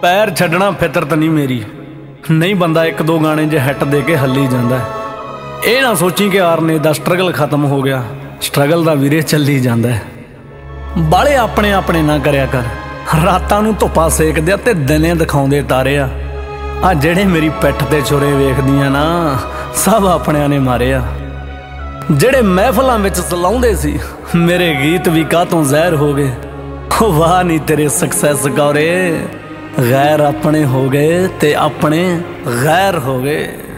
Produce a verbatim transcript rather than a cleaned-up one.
पैर छड्डना फितरत नहीं मेरी, नहीं बंदा एक दो गाने जे हिट दे के हल्ली जांदा है। ये ना सोची कि आरने दा स्ट्रगल खत्म हो गया, स्ट्रगल दा वीरे चली जांदा है। बाले अपने अपने ना करया कर, रातां नूं धुप्पा सेकदे ते दिने दिखाउंदे तारे आ। आ जेड़े मेरी पिठ ते छुरे वेखदियां ना, सब अपनियां ने मारे आ। जेड़े महफिलां विच सलाउंदे सी, मेरे गीत भी कातों जहर हो गए। वाह नी तेरे सक्सैस गौरे, गैर अपने हो गए ते अपने गैर हो गए।